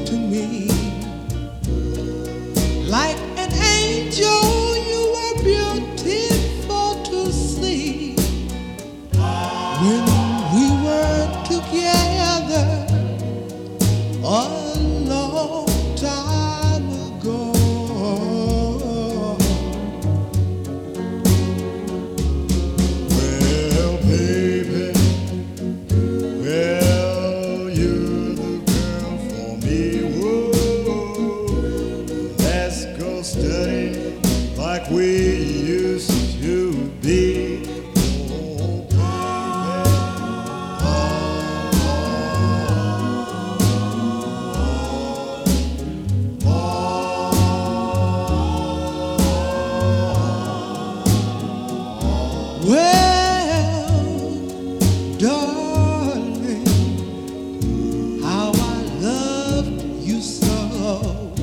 to me. Like an angel, you were beautiful to see. When we were together a long time ago. Well, baby, well, you're the girl for me. Whoa, let's go study like we used to be. Well, darling, how I loved you so.